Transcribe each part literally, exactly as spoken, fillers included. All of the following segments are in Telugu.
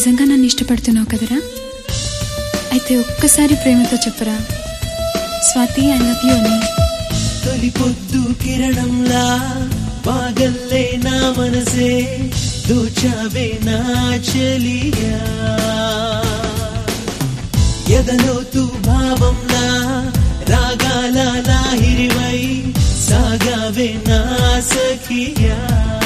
నిజంగా నన్ను ఇష్టపడుతున్నావు కదరా? అయితే ఒక్కసారి ప్రేమతో చెప్పరా, స్వాతి ఐ లవ్ యూ అని. తొలి పొద్దు కిరణంలా పాగల్లే నా మనసే దోచావే నా చెలియా, ఎదలోతు భావంలా రాగాల లాహిరివై సాగావే నా సఖియా.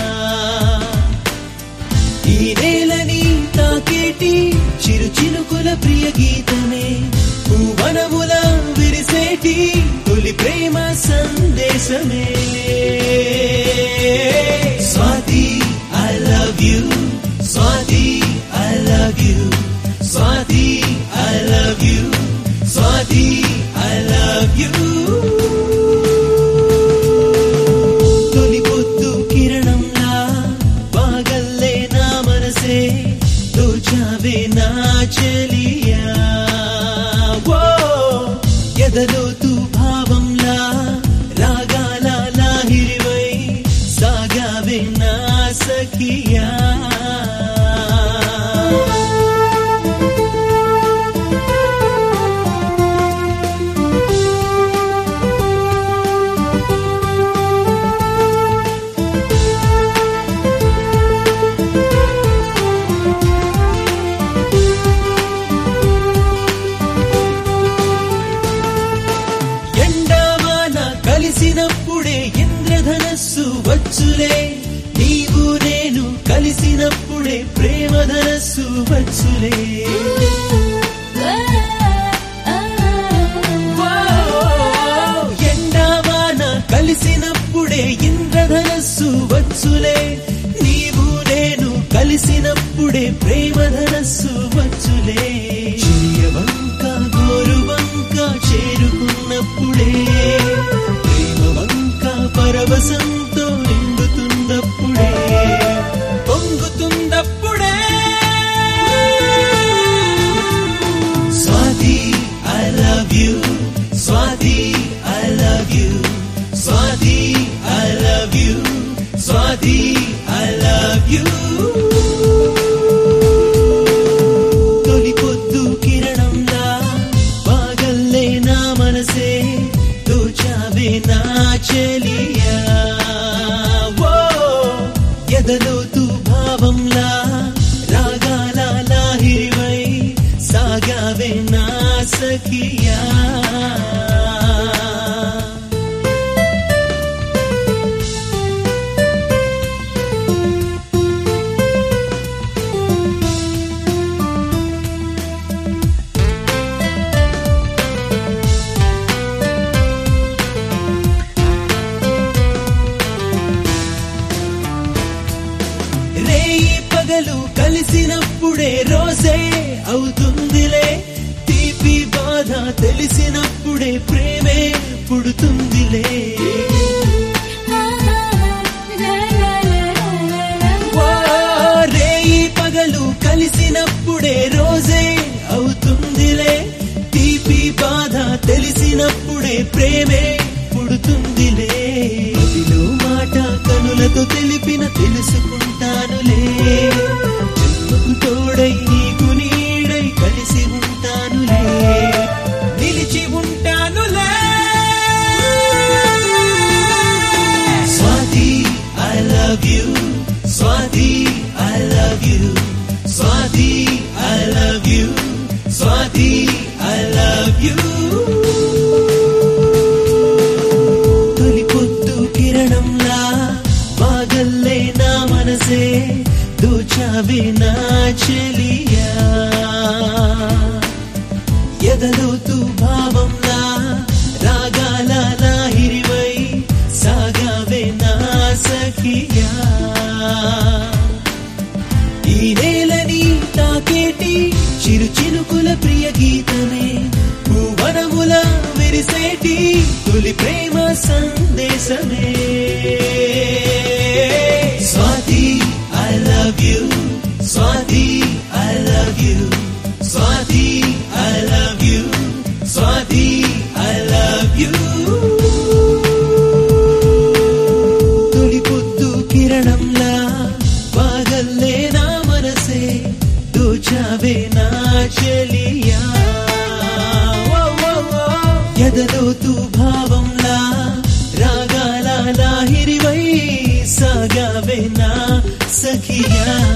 ఈ నేలని తాకేటి చిరు చినుకుల ప్రియ గీతమే భువనముల విరిసేటి తొలి ప్రేమ సందేశమే. Swathi I love you, Swathi I love you, Swathi I love you, Swathi I love you. తొలి పొద్దు కిరణంలా పాగల్లే నా మనసే దోచావే నా చెలియా, ఎదలోతు భావంలా రాగాల లాహిరివై సాగావే నా సఖియా. కలిసినప్పుడే ఇంద్రధనస్సు వచ్చులే, నీవు నేను కలిసినప్పుడే ప్రేమధనస్సు వచ్చులే. ఎండావాన కలిసినప్పుడే ఇంద్రధనస్సు వచ్చులే, నీవు నేను కలిసినప్పుడే ప్రేమధనస్సు వచ్చులే. చెయ్యవంక గోరువంక చేరుకున్నప్పుడే పరవశంతో నిండుతున్నప్పుడే పొంగుతున్నప్పుడే. Swathi I love you, Swathi I love you, Swathi I love you, Swathi I love you. తొలి పొద్దు కిరణంలా పాగల్లే నా మనసే దోచావే నా చెలియా, ఎదలోతు భావంలా రాగాల లాహిరివై సాగావే నా సఖియా. పగలు కలిసినప్పుడే రోజే అవుతుందిలే, తీపి బాధ తెలిసినప్పుడే ప్రేమే పుడుతుందిలే. రేయి పగలు కలిసినప్పుడే రోజే అవుతుందిలే, తీపి బాధ తెలిసినప్పుడే ప్రేమే పుడుతుందిలే. అదిలో మాట కనులతో తెలిపిన తెలుసుకుంటానులే, జన్మకు తోడై నీకు నీడై కలిసి ఉంటానులే, నిలిచి ఉంటానులే. Swathi I love you, Swathi I love you, Swathi I love you, Swathi I love you. తొలి పొద్దు కిరణంలా పాగల్లే నా మనసే దోచావే నా చెలియా, ఎదలోతు భావంలా రాగాల లాహిరివై సాగావే నా సఖియా. ఈ నేలని తాకేటి చిరు చినుకుల ప్రియ గీతమే భువనముల విరిసేటి తొలి ప్రేమ సందేశమే. Swathi I love you, Swathi yeah.